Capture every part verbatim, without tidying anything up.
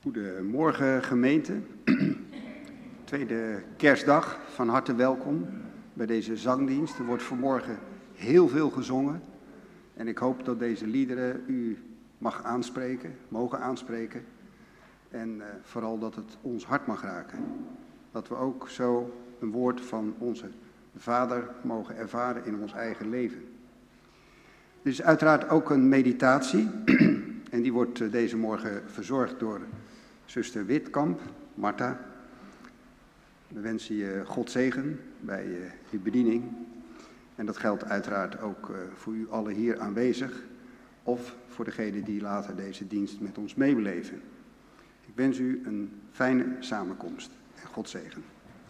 Goedemorgen gemeente, tweede kerstdag, van harte welkom bij deze zangdienst. Er wordt vanmorgen heel veel gezongen en ik hoop dat deze liederen u mag aanspreken, mogen aanspreken. En uh, vooral dat het ons hart mag raken. Dat we ook zo een woord van onze Vader mogen ervaren in ons eigen leven. Er is uiteraard ook een meditatie en die wordt uh, deze morgen verzorgd door zuster Witkamp, Marta. We wensen je God zegen bij uh, je bediening. En dat geldt uiteraard ook uh, voor u allen hier aanwezig of voor degenen die later deze dienst met ons meebeleven. Ik wens u een fijne samenkomst en God zegen.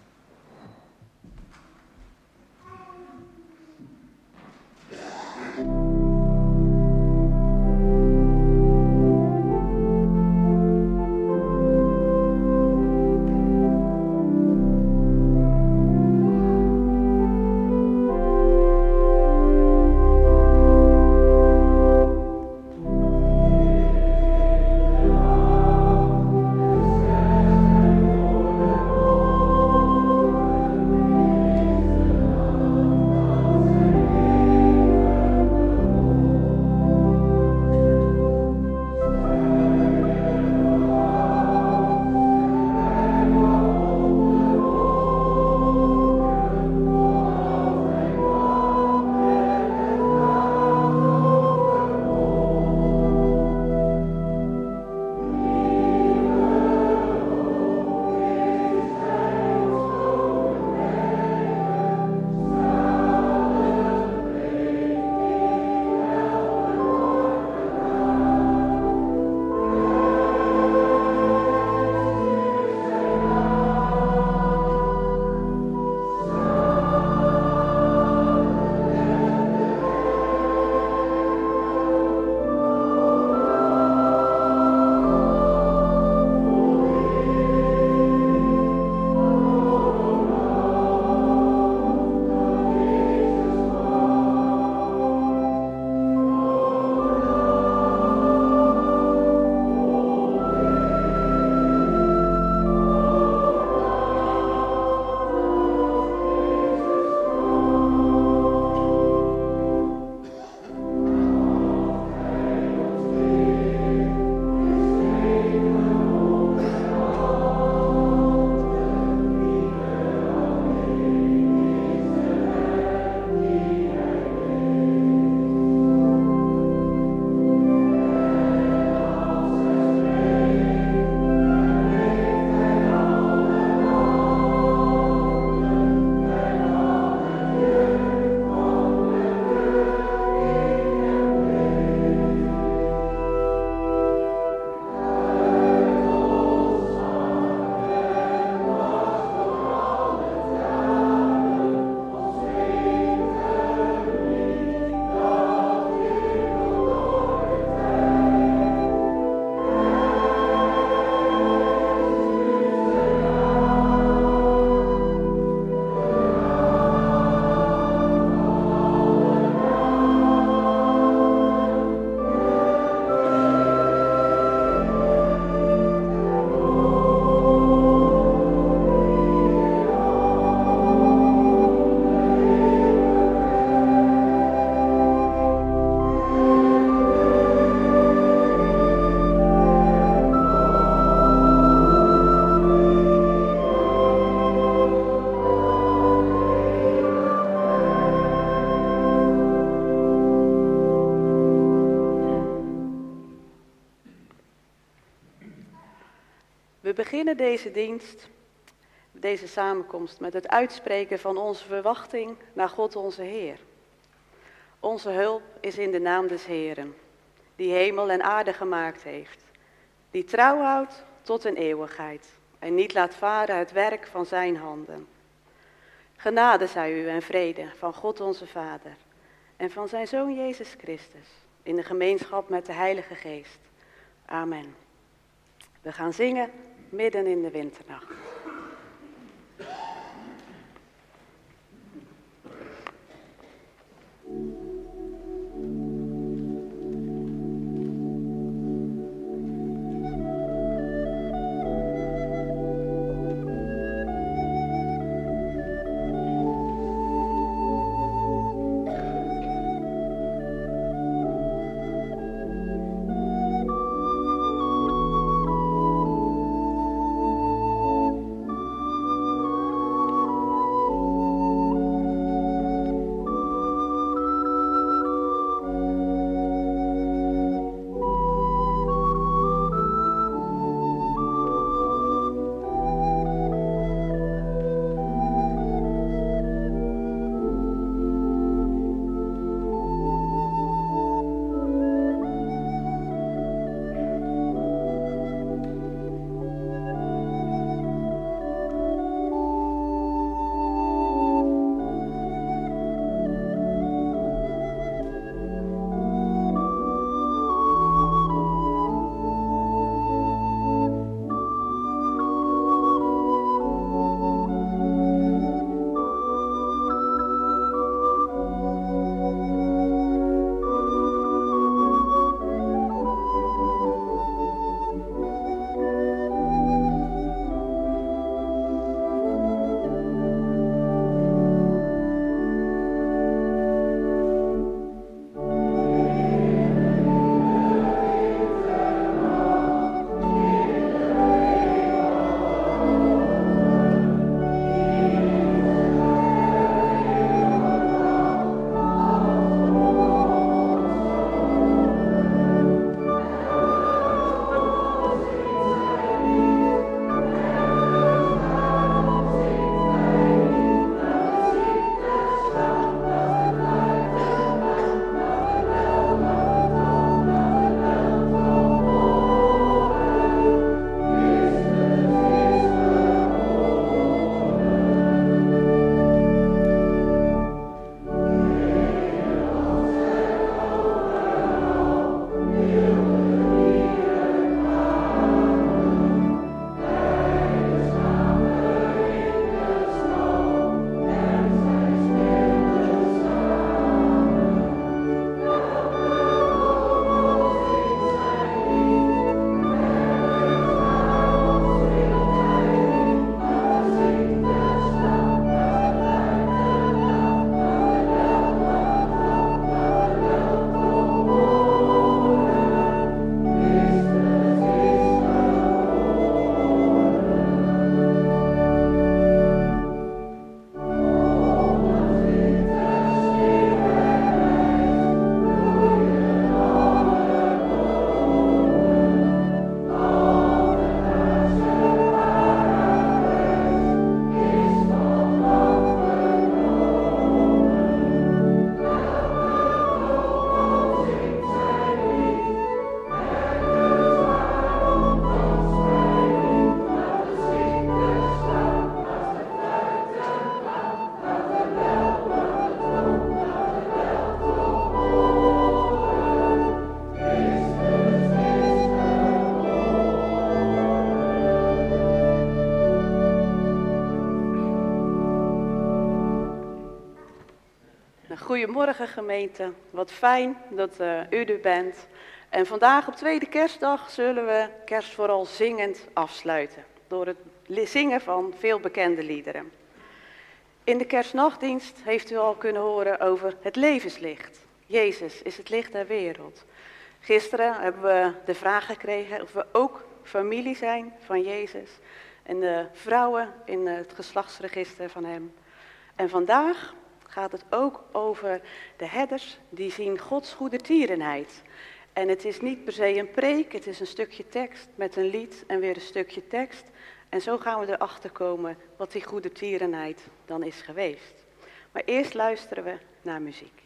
We beginnen deze dienst, deze samenkomst, met het uitspreken van onze verwachting naar God onze Heer. Onze hulp is in de naam des Heeren, die hemel en aarde gemaakt heeft, die trouw houdt tot een eeuwigheid en niet laat varen het werk van zijn handen. Genade zij u en vrede van God onze Vader en van zijn Zoon Jezus Christus, in de gemeenschap met de Heilige Geest. Amen. We gaan zingen midden in de winternacht. Goedemorgen gemeente, wat fijn dat uh, u er bent. En vandaag op tweede kerstdag zullen we kerst vooral zingend afsluiten. Door het zingen van veel bekende liederen. In de kerstnachtdienst heeft u al kunnen horen over het levenslicht. Jezus is het licht der wereld. Gisteren hebben we de vraag gekregen of we ook familie zijn van Jezus. En de vrouwen in het geslachtsregister van hem. En vandaag gaat het ook over de herders die zien Gods goedertierenheid. En het is niet per se een preek, het is een stukje tekst met een lied en weer een stukje tekst. En zo gaan we erachter komen wat die goedertierenheid dan is geweest. Maar eerst luisteren we naar muziek.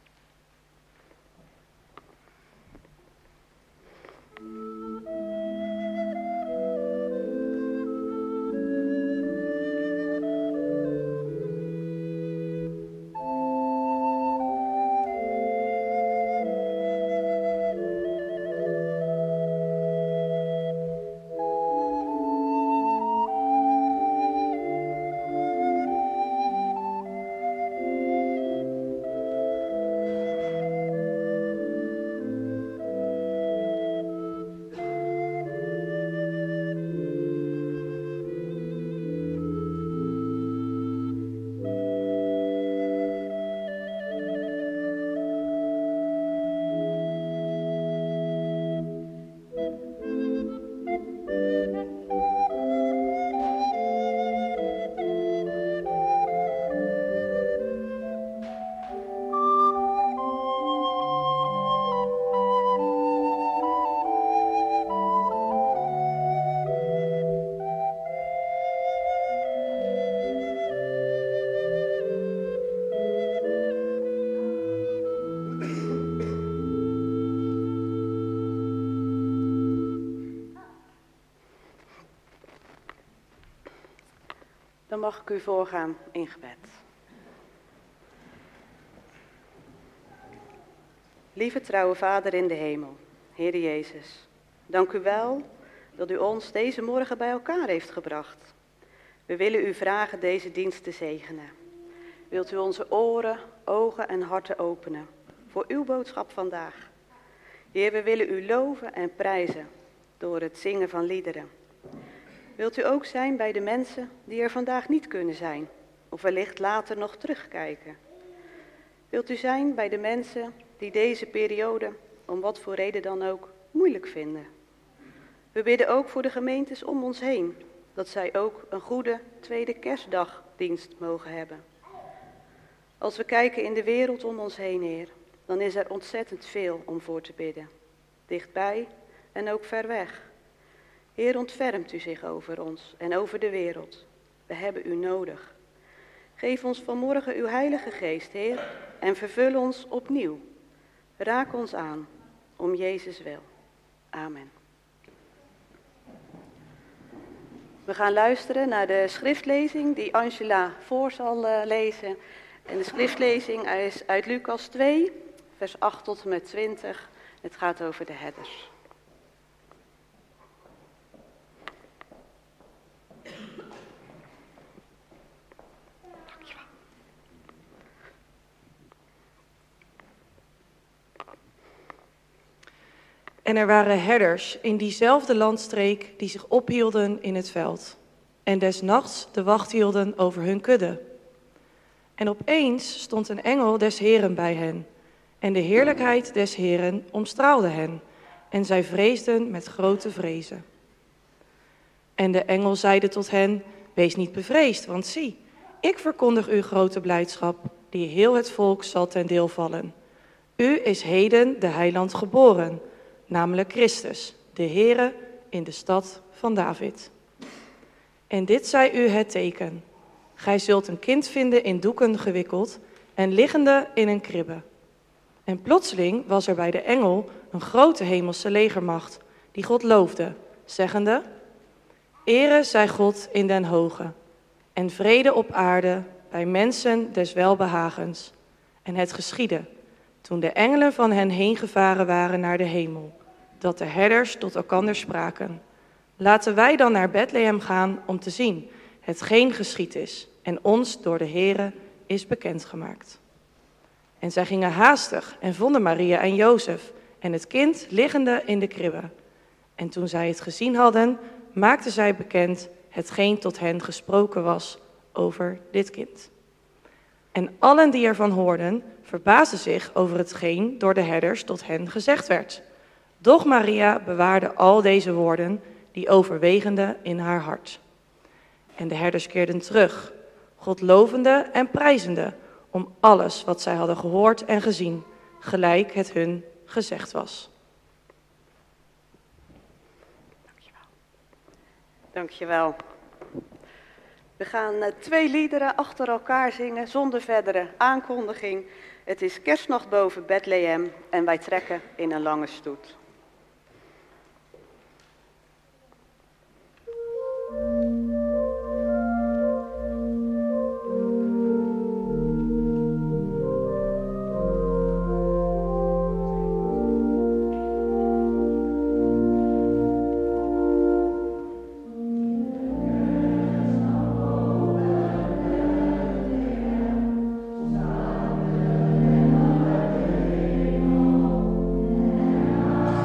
Dan mag ik u voorgaan in gebed. Lieve trouwe Vader in de hemel, Heer Jezus, dank u wel dat u ons deze morgen bij elkaar heeft gebracht. We willen u vragen deze dienst te zegenen. Wilt u onze oren, ogen en harten openen voor uw boodschap vandaag. Heer, we willen u loven en prijzen door het zingen van liederen. Wilt u ook zijn bij de mensen die er vandaag niet kunnen zijn, of wellicht later nog terugkijken? Wilt u zijn bij de mensen die deze periode, om wat voor reden dan ook, moeilijk vinden? We bidden ook voor de gemeentes om ons heen, dat zij ook een goede tweede kerstdagdienst mogen hebben. Als we kijken in de wereld om ons heen, Heer, dan is er ontzettend veel om voor te bidden. Dichtbij en ook ver weg. Heer, ontfermt u zich over ons en over de wereld. We hebben u nodig. Geef ons vanmorgen uw heilige geest, Heer, en vervul ons opnieuw. Raak ons aan, om Jezus wil. Amen. We gaan luisteren naar de schriftlezing die Angela voor zal uh, lezen. En de schriftlezing is uit Lucas twee, vers acht tot en met twintig. Het gaat over de herders. En er waren herders in diezelfde landstreek die zich ophielden in het veld. En des nachts de wacht hielden over hun kudde. En opeens stond een engel des Heren bij hen. En de heerlijkheid des Heren omstraalde hen. En zij vreesden met grote vrezen. En de engel zeide tot hen, wees niet bevreesd, want zie, ik verkondig u grote blijdschap, die heel het volk zal ten deel vallen. U is heden de heiland geboren, namelijk Christus, de Heere, in de stad van David. En dit zij u het teken. Gij zult een kind vinden in doeken gewikkeld en liggende in een kribbe. En plotseling was er bij de engel een grote hemelse legermacht, die God loofde, zeggende, Ere zij God in den hoge, en vrede op aarde bij mensen des welbehagens. En het geschiedde, toen de engelen van hen heen gevaren waren naar de hemel, dat de herders tot elkander spraken. Laten wij dan naar Bethlehem gaan om te zien hetgeen geschied is en ons door de Heere is bekendgemaakt. En zij gingen haastig en vonden Maria en Jozef en het kind liggende in de kribbe. En toen zij het gezien hadden, maakten zij bekend hetgeen tot hen gesproken was over dit kind. En allen die ervan hoorden, verbaasden zich over hetgeen door de herders tot hen gezegd werd. Doch Maria bewaarde al deze woorden, die overwegende in haar hart. En de herders keerden terug, God lovende en prijzende, om alles wat zij hadden gehoord en gezien, gelijk het hun gezegd was. Dankjewel. Dankjewel. We gaan uh, twee liederen achter elkaar zingen zonder verdere aankondiging. Het is Kerstnacht boven Bethlehem en wij trekken in een lange stoet. Thank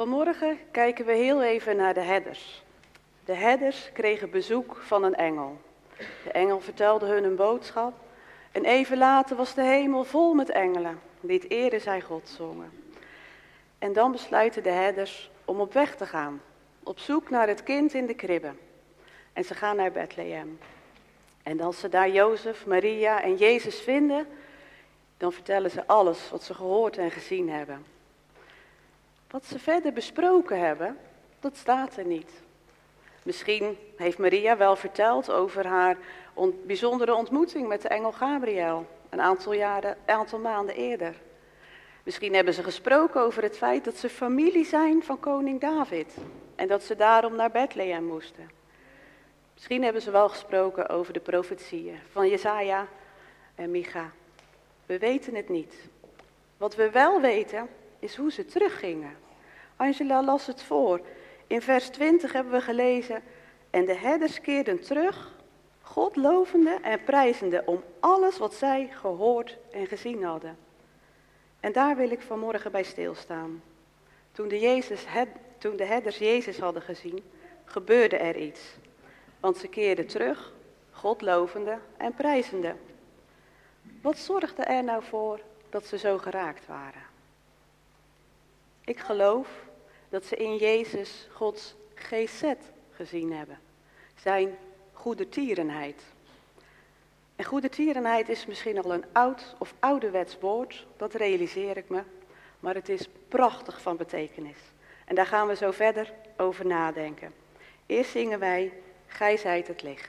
Vanmorgen kijken we heel even naar de herders. De herders kregen bezoek van een engel. De engel vertelde hun een boodschap en even later was de hemel vol met engelen die het ere zij God zongen. En dan besluiten de herders om op weg te gaan, op zoek naar het kind in de kribbe. En ze gaan naar Bethlehem. En als ze daar Jozef, Maria en Jezus vinden, dan vertellen ze alles wat ze gehoord en gezien hebben. Wat ze verder besproken hebben, dat staat er niet. Misschien heeft Maria wel verteld over haar on- bijzondere ontmoeting met de engel Gabriel, een aantal jaren, een aantal maanden eerder. Misschien hebben ze gesproken over het feit dat ze familie zijn van koning David en dat ze daarom naar Bethlehem moesten. Misschien hebben ze wel gesproken over de profetieën van Jesaja en Micha. We weten het niet. Wat we wel weten is hoe ze teruggingen. Angela las het voor. In vers twintig hebben we gelezen: en de herders keerden terug, God lovende en prijzende om alles wat zij gehoord en gezien hadden. En daar wil ik vanmorgen bij stilstaan. Toen de, Jezus, toen de herders Jezus hadden gezien, gebeurde er iets. Want ze keerden terug, God lovende en prijzende. Wat zorgde er nou voor dat ze zo geraakt waren? Ik geloof dat ze in Jezus Gods gesed gezien hebben. Zijn goedertierenheid. En goedertierenheid is misschien al een oud of ouderwets woord, dat realiseer ik me. Maar het is prachtig van betekenis. En daar gaan we zo verder over nadenken. Eerst zingen wij Gij zijt het licht.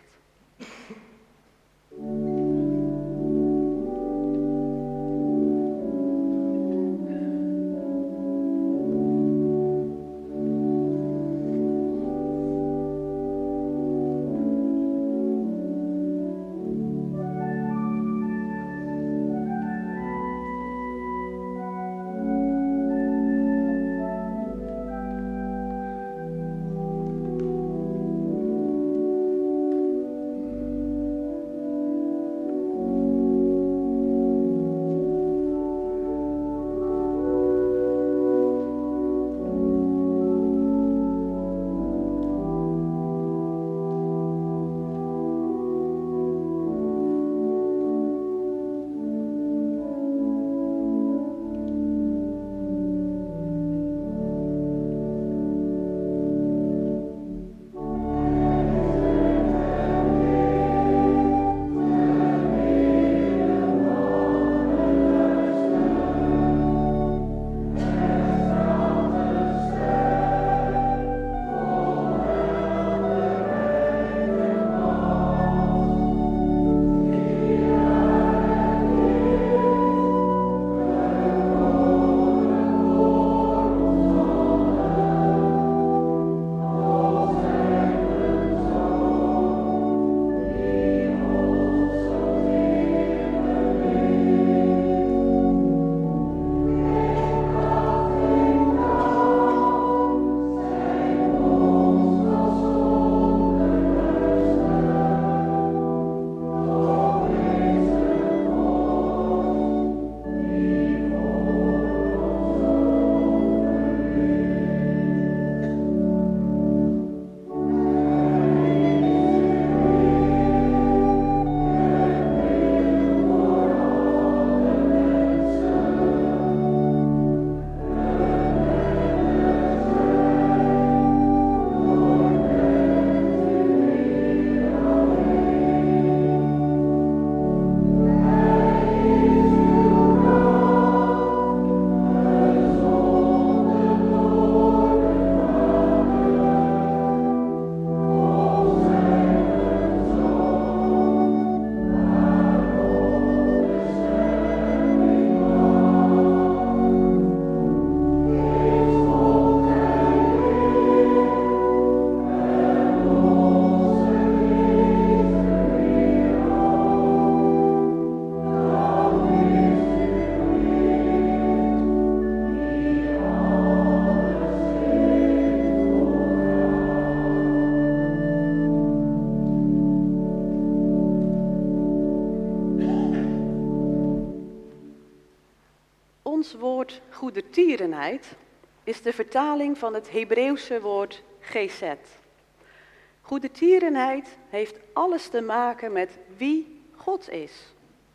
Ons woord goedertierenheid is de vertaling van het Hebreeuwse woord gesed. Goedertierenheid heeft alles te maken met wie God is.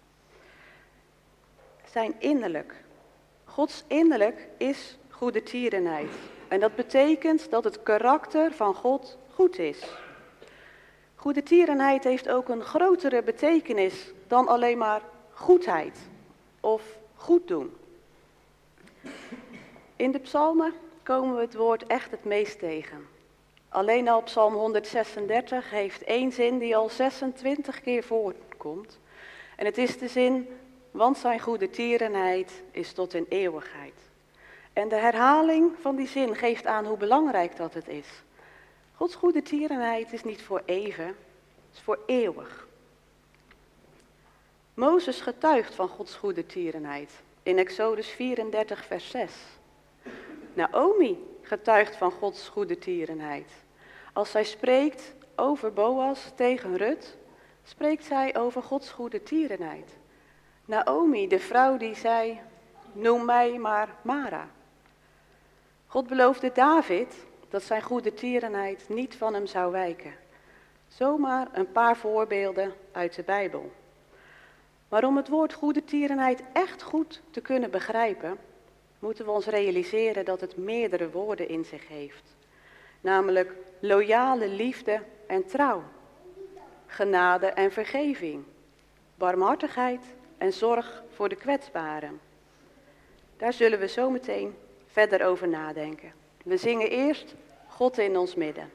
Zijn innerlijk. Gods innerlijk is goedertierenheid. En dat betekent dat het karakter van God goed is. Goedertierenheid heeft ook een grotere betekenis dan alleen maar goedheid of goed doen. In de psalmen komen we het woord echt het meest tegen. Alleen al psalm honderdzesendertig heeft één zin die al zesentwintig keer voorkomt. En het is de zin, want zijn goedertierenheid is tot in eeuwigheid. En de herhaling van die zin geeft aan hoe belangrijk dat het is. Gods goedertierenheid is niet voor even, het is voor eeuwig. Mozes getuigt van Gods goedertierenheid in Exodus vierendertig vers zes. Naomi getuigt van Gods goedertierenheid. Als zij spreekt over Boas tegen Rut, spreekt zij over Gods goedertierenheid. Naomi, de vrouw die zei, noem mij maar Mara. God beloofde David dat zijn goedertierenheid niet van hem zou wijken. Zomaar een paar voorbeelden uit de Bijbel. Maar om het woord goedertierenheid echt goed te kunnen begrijpen, moeten we ons realiseren dat het meerdere woorden in zich heeft. Namelijk loyale liefde en trouw, genade en vergeving, barmhartigheid en zorg voor de kwetsbaren. Daar zullen we zo meteen verder over nadenken. We zingen eerst God in ons midden.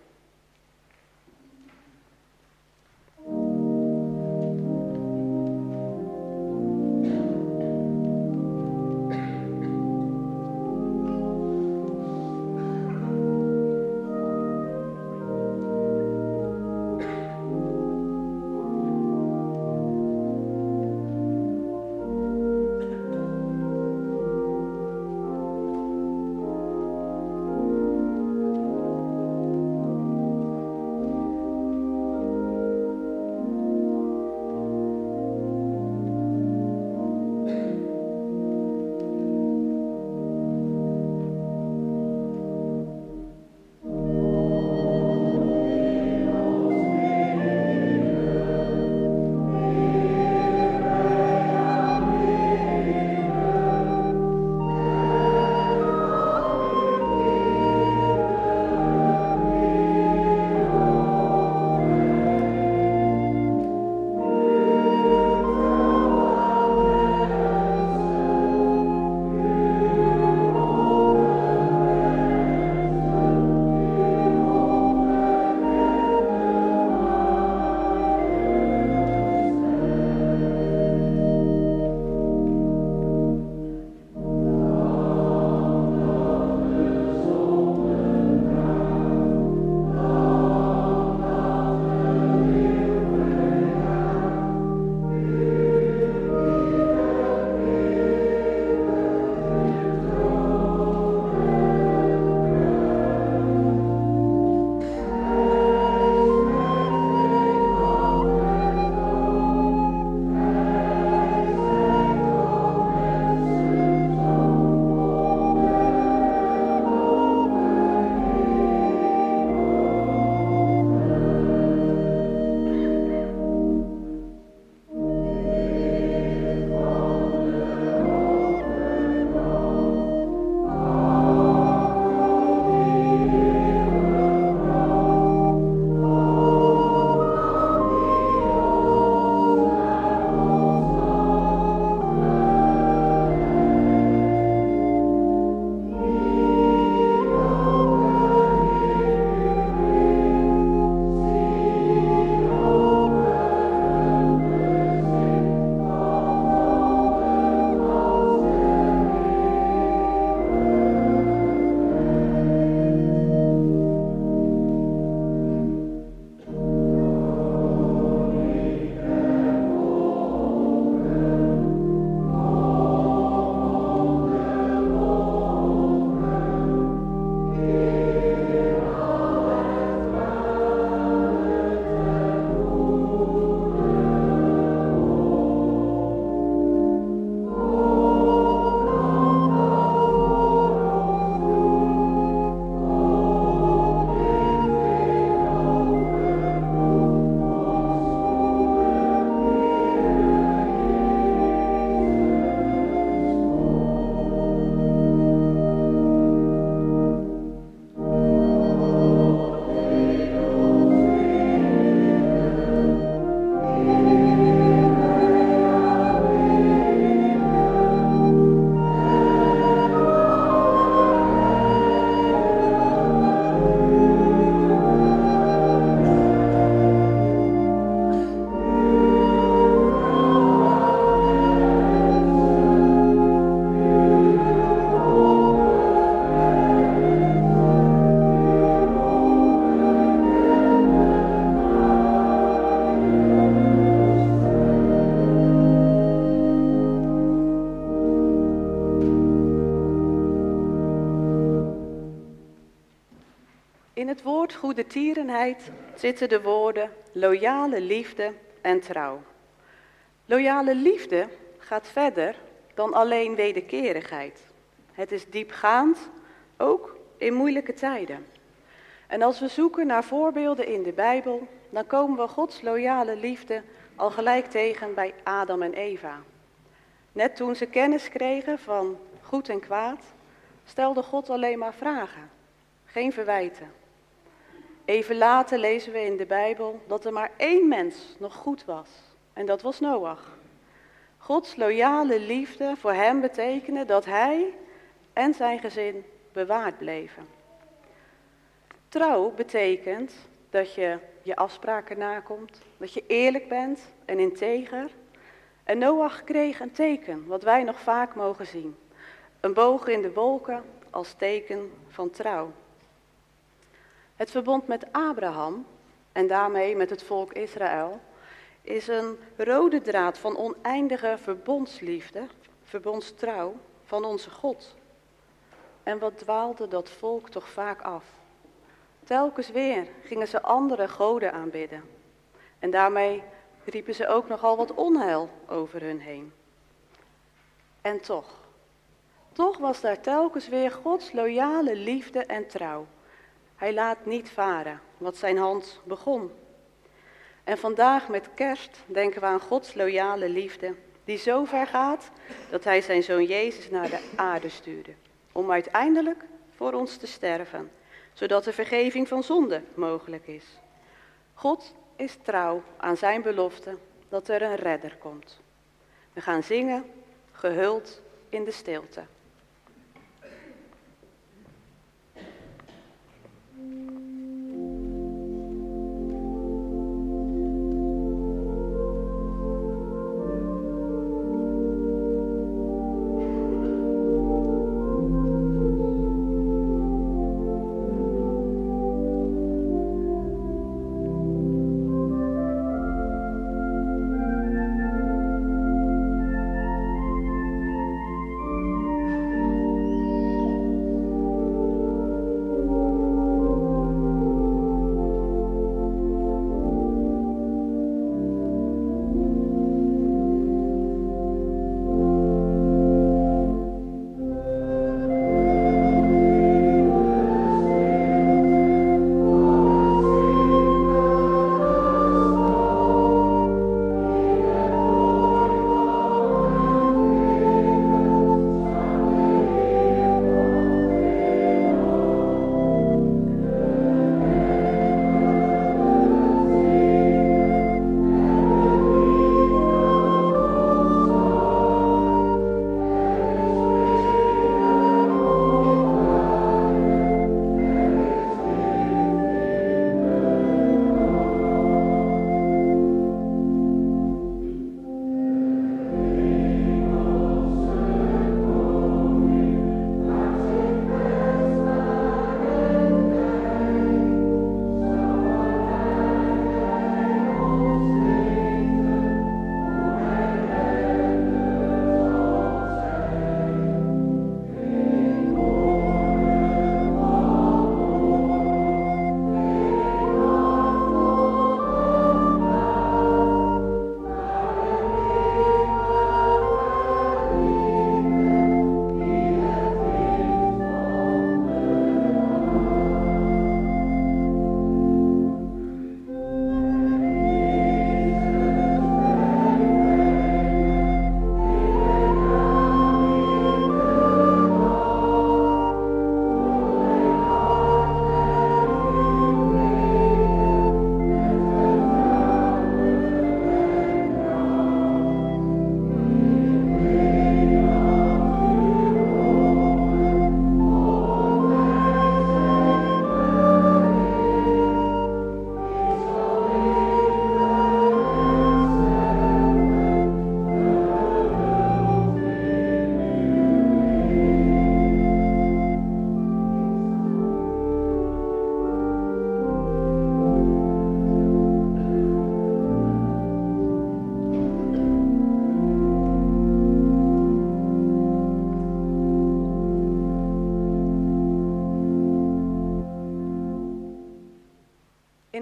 In het woord goedertierenheid zitten de woorden loyale liefde en trouw. Loyale liefde gaat verder dan alleen wederkerigheid. Het is diepgaand, ook in moeilijke tijden. En als we zoeken naar voorbeelden in de Bijbel, dan komen we Gods loyale liefde al gelijk tegen bij Adam en Eva. Net toen ze kennis kregen van goed en kwaad, stelde God alleen maar vragen, geen verwijten. Even later lezen we in de Bijbel dat er maar één mens nog goed was, en dat was Noach. Gods loyale liefde voor hem betekende dat hij en zijn gezin bewaard bleven. Trouw betekent dat je je afspraken nakomt, dat je eerlijk bent en integer. En Noach kreeg een teken, wat wij nog vaak mogen zien. Een boog in de wolken als teken van trouw. Het verbond met Abraham, en daarmee met het volk Israël, is een rode draad van oneindige verbondsliefde, verbondstrouw van onze God. En wat dwaalde dat volk toch vaak af. Telkens weer gingen ze andere goden aanbidden. En daarmee riepen ze ook nogal wat onheil over hun heen. En toch, toch was daar telkens weer Gods loyale liefde en trouw. Hij laat niet varen wat zijn hand begon. En vandaag met kerst denken we aan Gods loyale liefde, die zo ver gaat dat hij zijn zoon Jezus naar de aarde stuurde, om uiteindelijk voor ons te sterven, zodat de vergeving van zonde mogelijk is. God is trouw aan zijn belofte dat er een redder komt. We gaan zingen, gehuld in de stilte.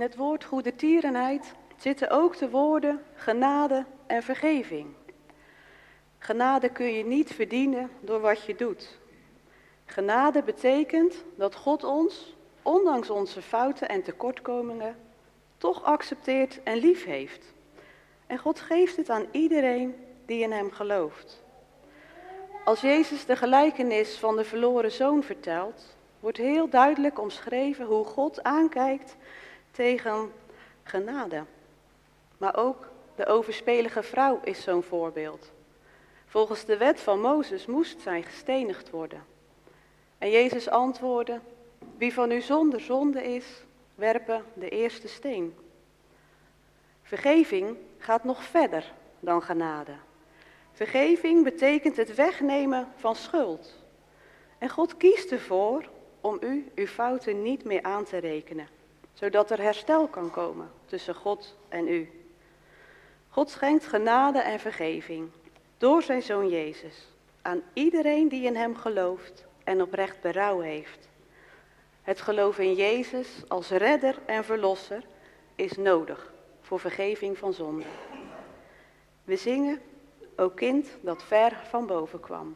het woord goedertierenheid zitten ook de woorden genade en vergeving. Genade kun je niet verdienen door wat je doet. Genade betekent dat God ons, ondanks onze fouten en tekortkomingen, toch accepteert en lief heeft. En God geeft het aan iedereen die in hem gelooft. Als Jezus de gelijkenis van de verloren zoon vertelt, wordt heel duidelijk omschreven hoe God aankijkt tegen genade. Maar ook de overspelige vrouw is zo'n voorbeeld. Volgens de wet van Mozes moest zij gestenigd worden. En Jezus antwoordde, wie van u zonder zonde is, werpen de eerste steen. Vergeving gaat nog verder dan genade. Vergeving betekent het wegnemen van schuld. En God kiest ervoor om u uw fouten niet meer aan te rekenen, zodat er herstel kan komen tussen God en u. God schenkt genade en vergeving door zijn Zoon Jezus aan iedereen die in hem gelooft en oprecht berouw heeft. Het geloof in Jezus als redder en verlosser is nodig voor vergeving van zonde. We zingen, o kind dat ver van boven kwam.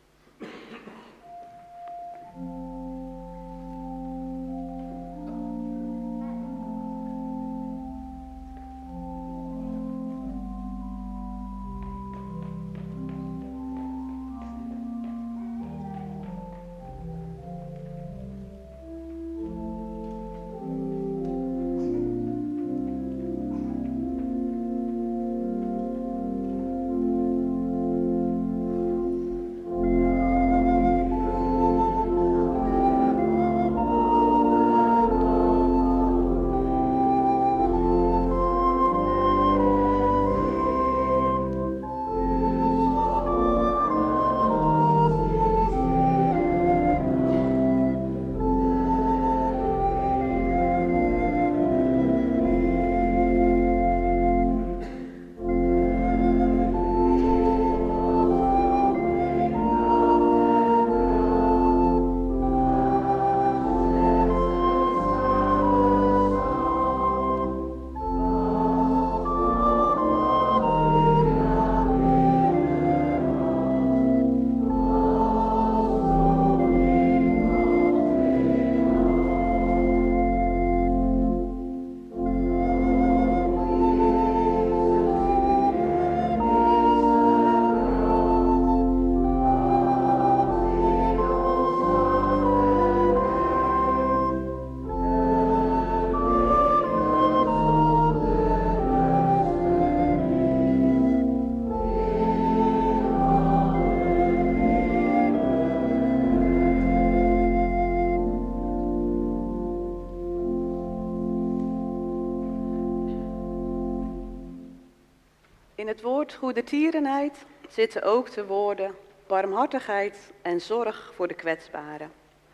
In het woord goedertierenheid zitten ook de woorden barmhartigheid en zorg voor de kwetsbaren.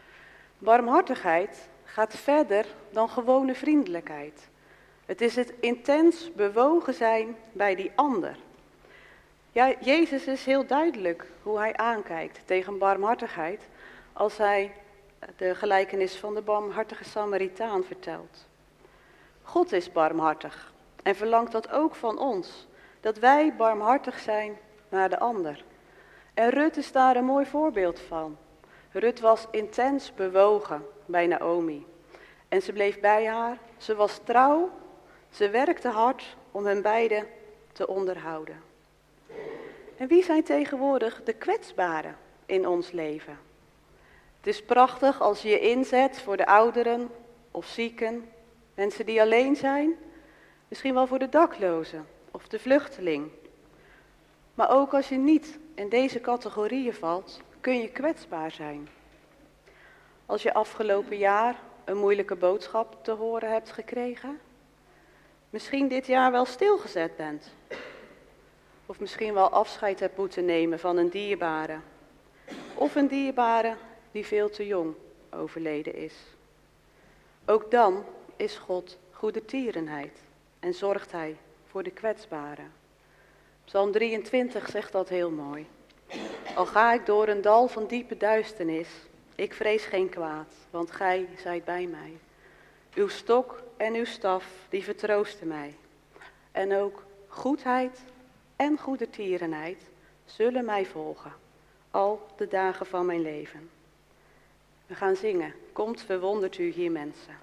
Barmhartigheid gaat verder dan gewone vriendelijkheid. Het is het intens bewogen zijn bij die ander. Ja, Jezus is heel duidelijk hoe hij aankijkt tegen barmhartigheid als hij de gelijkenis van de barmhartige Samaritaan vertelt. God is barmhartig en verlangt dat ook van ons, dat wij barmhartig zijn naar de ander. En Rut is daar een mooi voorbeeld van. Rut was intens bewogen bij Naomi. En ze bleef bij haar, ze was trouw, ze werkte hard om hen beiden te onderhouden. En wie zijn tegenwoordig de kwetsbaren in ons leven? Het is prachtig als je je inzet voor de ouderen of zieken, mensen die alleen zijn, misschien wel voor de daklozen of de vluchteling. Maar ook als je niet in deze categorieën valt, kun je kwetsbaar zijn. Als je afgelopen jaar een moeilijke boodschap te horen hebt gekregen, misschien dit jaar wel stilgezet bent, of misschien wel afscheid hebt moeten nemen van een dierbare, of een dierbare die veel te jong overleden is. Ook dan is God goedertierenheid en zorgt hij voor de kwetsbaren. Psalm drieëntwintig zegt dat heel mooi. Al ga ik door een dal van diepe duisternis, ik vrees geen kwaad, want gij zijt bij mij. Uw stok en uw staf, die vertroosten mij. En ook goedheid en goedertierenheid zullen mij volgen, al de dagen van mijn leven. We gaan zingen. Komt, verwondert u hier, mensen.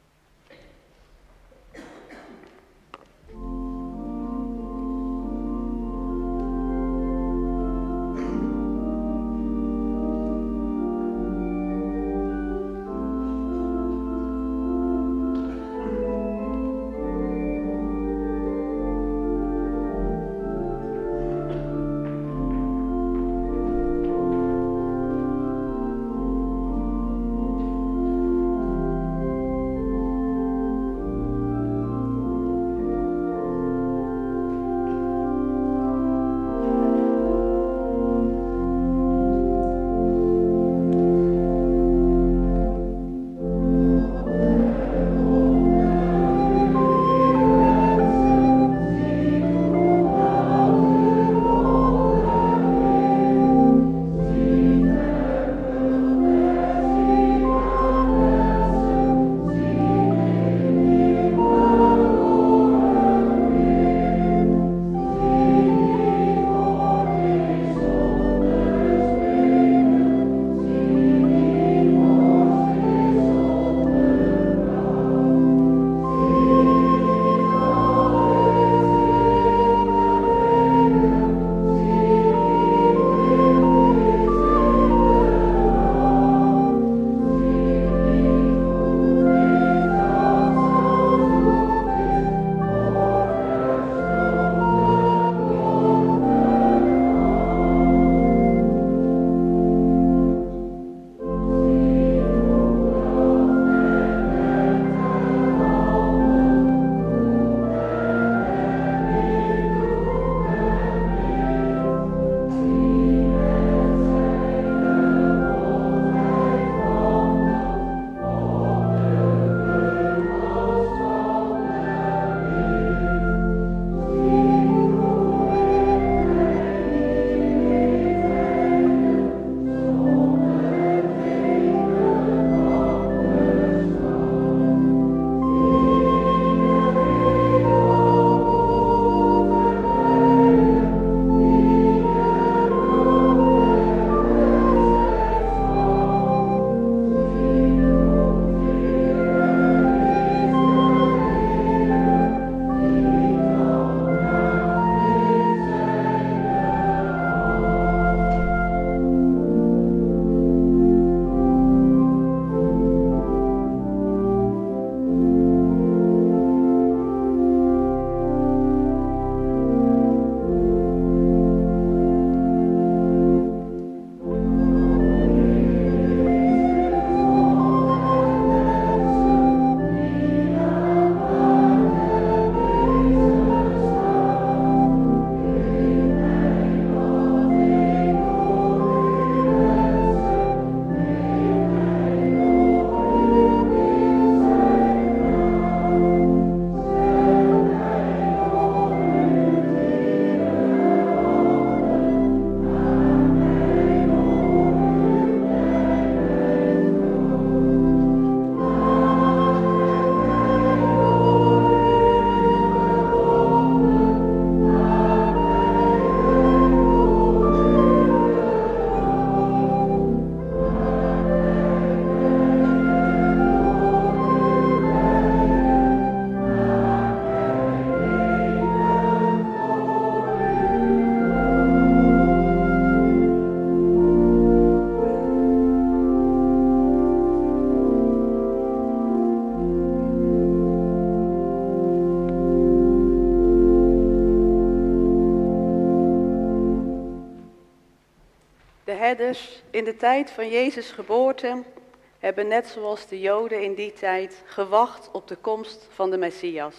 herders in de tijd van Jezus' geboorte hebben net zoals de Joden in die tijd gewacht op de komst van de Messias.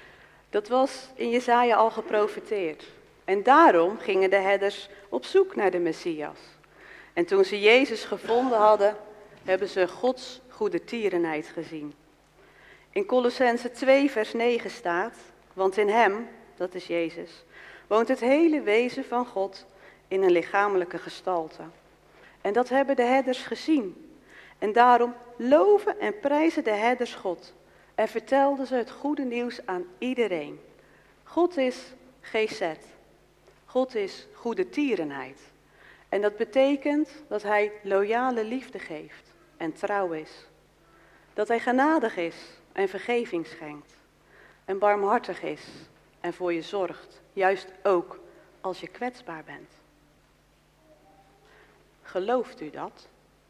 Dat was in Jesaja al geprofeteerd. En daarom gingen de herders op zoek naar de Messias. En toen ze Jezus gevonden hadden, hebben ze Gods goedertierenheid gezien. In Kolossenzen twee vers negen staat, want in hem, dat is Jezus, woont het hele wezen van God in een lichamelijke gestalte. En dat hebben de herders gezien. En daarom loven en prijzen de herders God en vertelden ze het goede nieuws aan iedereen. God is Gesed. God is goede tierenheid. En dat betekent dat hij loyale liefde geeft en trouw is. Dat hij genadig is en vergeving schenkt. En barmhartig is en voor je zorgt, juist ook als je kwetsbaar bent. Gelooft u dat?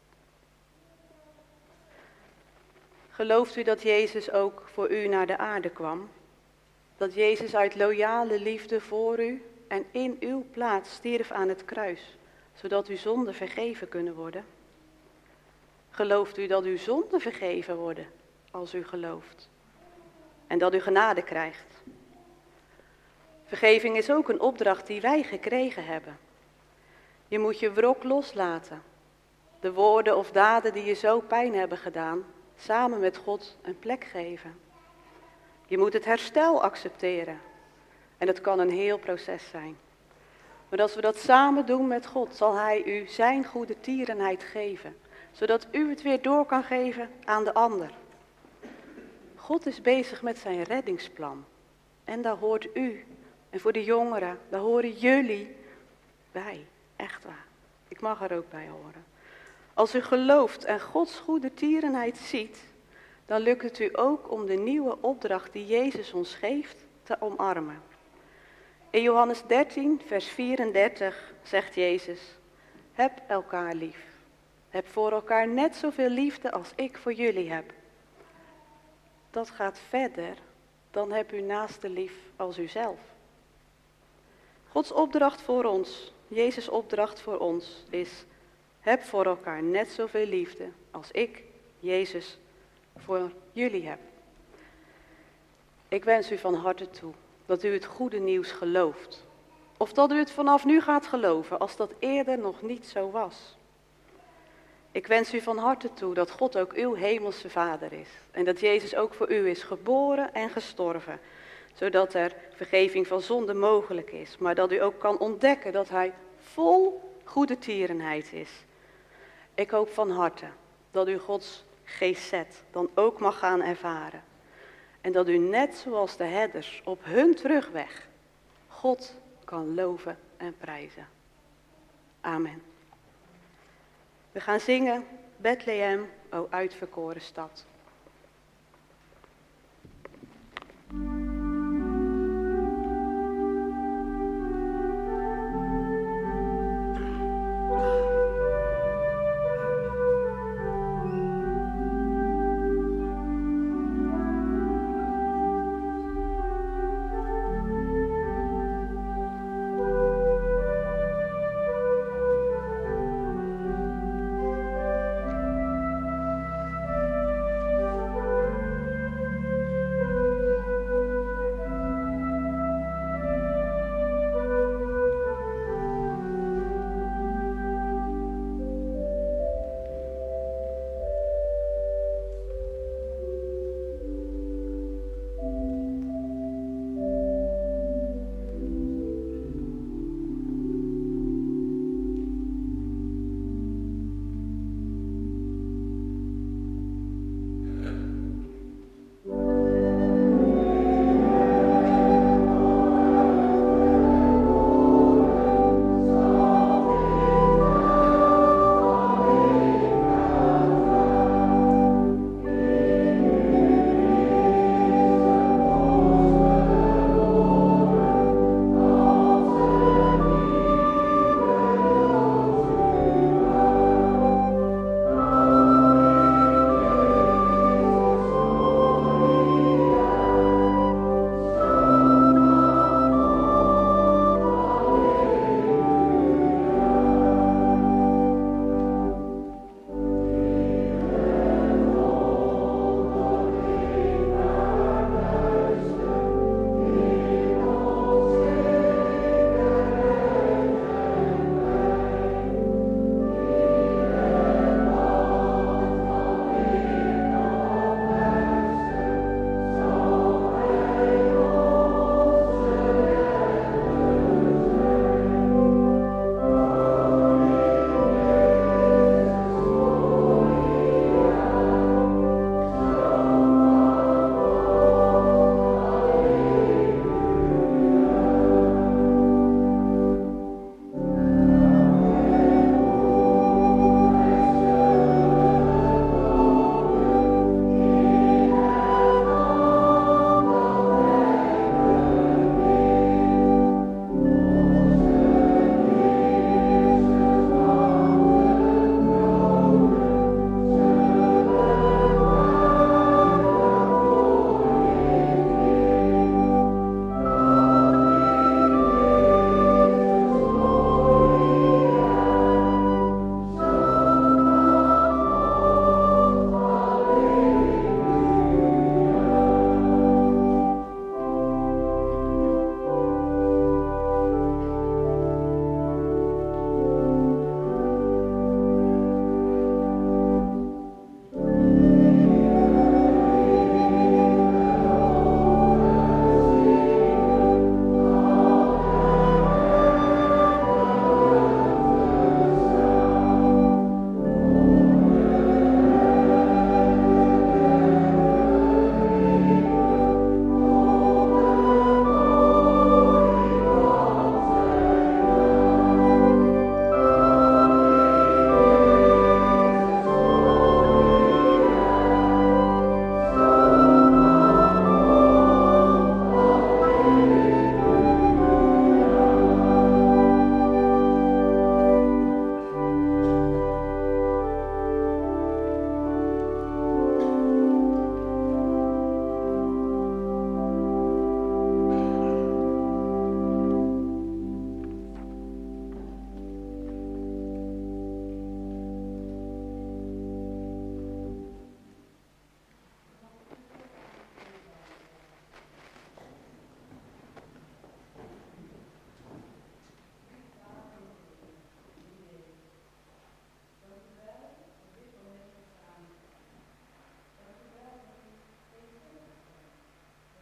Gelooft u dat Jezus ook voor u naar de aarde kwam? Dat Jezus uit loyale liefde voor u en in uw plaats stierf aan het kruis, zodat uw zonden vergeven kunnen worden? Gelooft u dat uw zonden vergeven worden als u gelooft? En dat u genade krijgt? Vergeving is ook een opdracht die wij gekregen hebben. Je moet je wrok loslaten. De woorden of daden die je zo pijn hebben gedaan, samen met God een plek geven. Je moet het herstel accepteren. En dat kan een heel proces zijn. Maar als we dat samen doen met God, zal Hij u zijn goede tierenheid geven. Zodat u het weer door kan geven aan de ander. God is bezig met zijn reddingsplan. En daar hoort u. En voor de jongeren, daar horen jullie bij. Echt waar. Ik mag er ook bij horen. Als u gelooft en Gods goede tierenheid ziet, dan lukt het u ook om de nieuwe opdracht die Jezus ons geeft te omarmen. In Johannes dertien, vers vierendertig zegt Jezus, heb elkaar lief. Heb voor elkaar net zoveel liefde als ik voor jullie heb. Dat gaat verder dan heb u naaste lief als uzelf. Gods opdracht voor ons, Jezus' opdracht voor ons is, heb voor elkaar net zoveel liefde als ik, Jezus, voor jullie heb. Ik wens u van harte toe dat u het goede nieuws gelooft. Of dat u het vanaf nu gaat geloven als dat eerder nog niet zo was. Ik wens u van harte toe dat God ook uw hemelse Vader is. En dat Jezus ook voor u is geboren en gestorven. Zodat er vergeving van zonde mogelijk is. Maar dat u ook kan ontdekken dat hij vol goede tierenheid is. Ik hoop van harte dat u Gods Gesed dan ook mag gaan ervaren. En dat u net zoals de herders op hun terugweg God kan loven en prijzen. Amen. We gaan zingen, Bethlehem, o uitverkoren stad.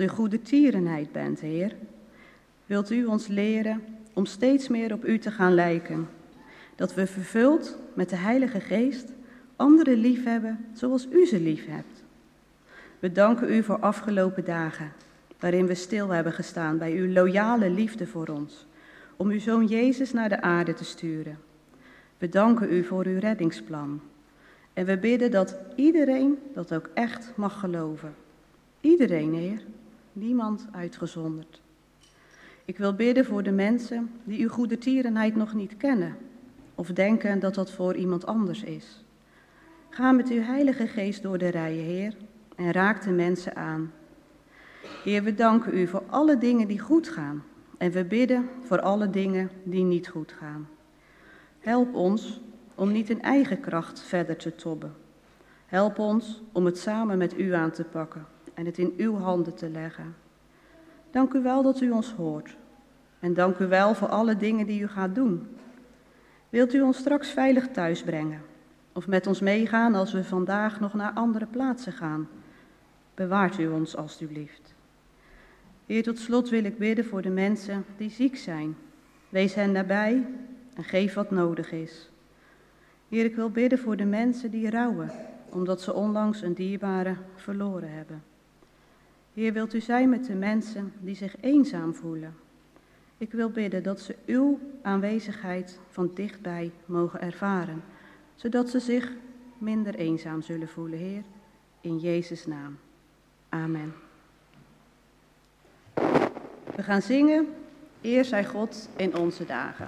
de goede tierenheid bent, Heer. Wilt u ons leren om steeds meer op u te gaan lijken. Dat we vervuld met de Heilige Geest anderen liefhebben zoals u ze lief hebt. We danken u voor afgelopen dagen, waarin we stil hebben gestaan bij uw loyale liefde voor ons, om uw Zoon Jezus naar de aarde te sturen. We danken u voor uw reddingsplan. En we bidden dat iedereen dat ook echt mag geloven. Iedereen, Heer, niemand uitgezonderd. Ik wil bidden voor de mensen die uw goede tierenheid nog niet kennen, of denken dat dat voor iemand anders is. Ga met uw Heilige Geest door de rijen, Heer, en raak de mensen aan. Heer, we danken u voor alle dingen die goed gaan. En we bidden voor alle dingen die niet goed gaan. Help ons om niet in eigen kracht verder te tobben. Help ons om het samen met u aan te pakken en het in uw handen te leggen. Dank u wel dat u ons hoort. En dank u wel voor alle dingen die u gaat doen. Wilt u ons straks veilig thuis brengen? Of met ons meegaan als we vandaag nog naar andere plaatsen gaan? Bewaart u ons alstublieft. Heer, tot slot wil ik bidden voor de mensen die ziek zijn. Wees hen nabij en geef wat nodig is. Heer, ik wil bidden voor de mensen die rouwen, omdat ze onlangs een dierbare verloren hebben. Heer, wilt u zijn met de mensen die zich eenzaam voelen. Ik wil bidden dat ze uw aanwezigheid van dichtbij mogen ervaren, zodat ze zich minder eenzaam zullen voelen, Heer. In Jezus' naam. Amen. We gaan zingen, Eer zij God in onze dagen.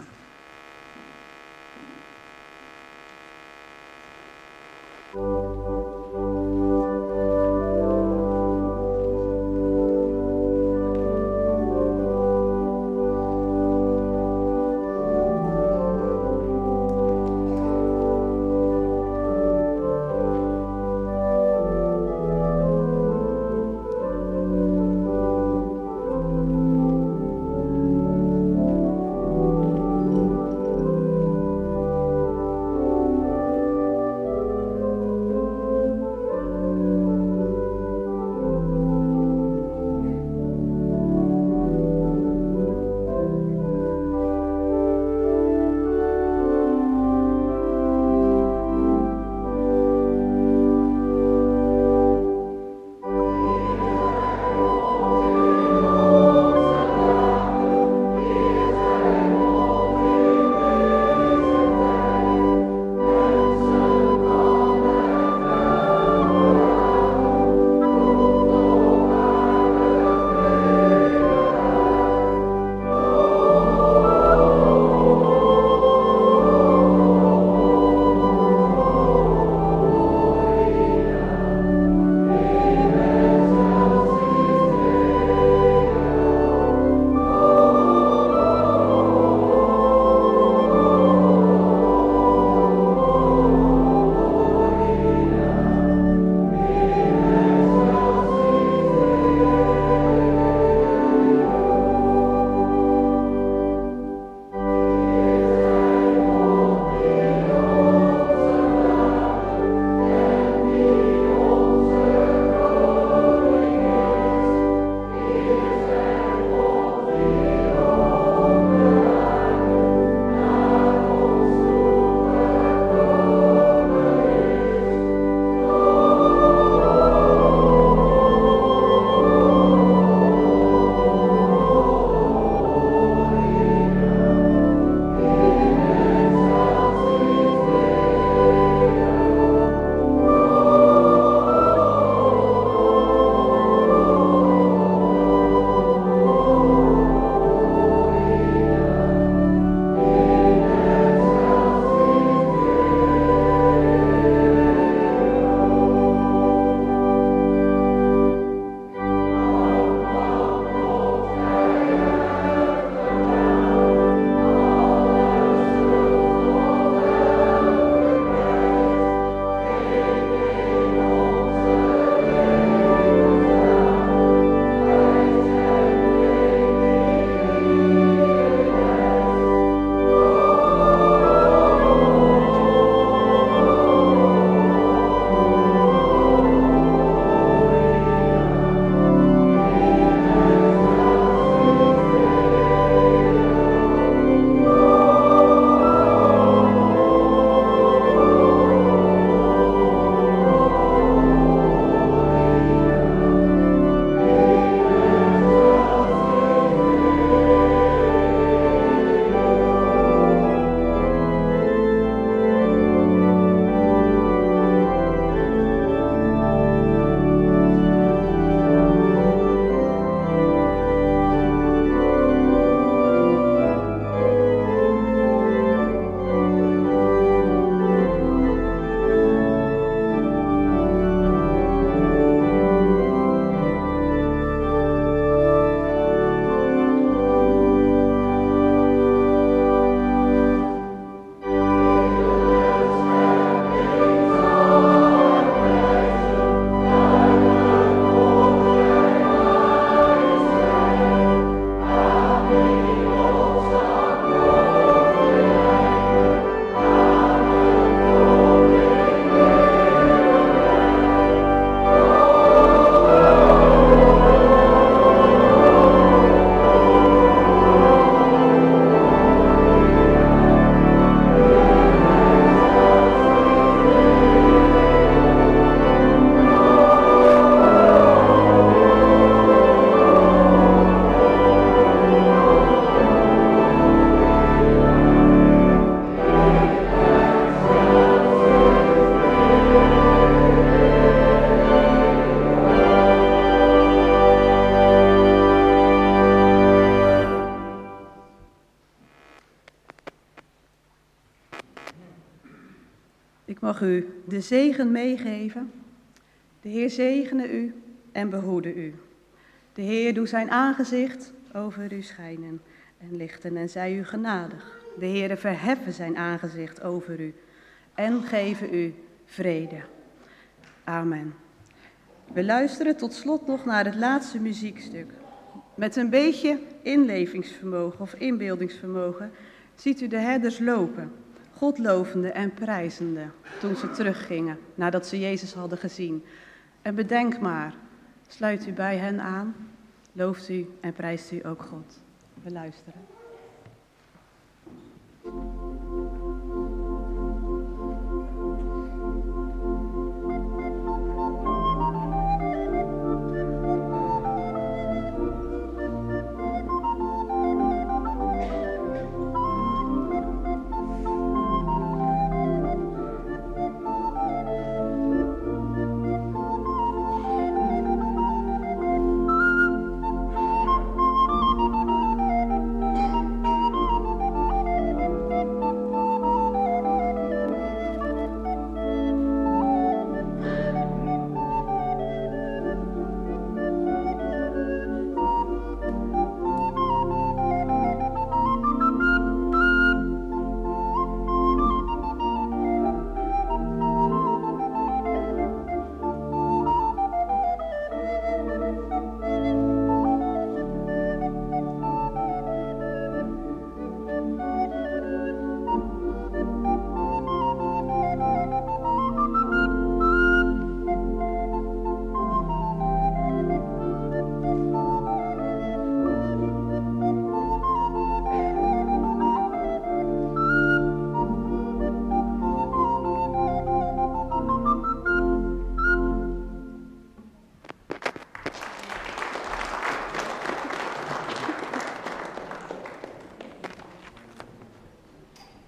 Ik mag u de zegen meegeven. De Heer zegene u en behoede u. De Heer doet zijn aangezicht over u schijnen en lichten en zij u genadig. De Heer verheffen zijn aangezicht over u en geven u vrede. Amen. We luisteren tot slot nog naar het laatste muziekstuk. Met een beetje inlevingsvermogen of inbeeldingsvermogen ziet u de herders lopen, God lovende en prijzende toen ze teruggingen nadat ze Jezus hadden gezien. En bedenk maar, sluit u bij hen aan, looft u en prijst u ook God. We luisteren.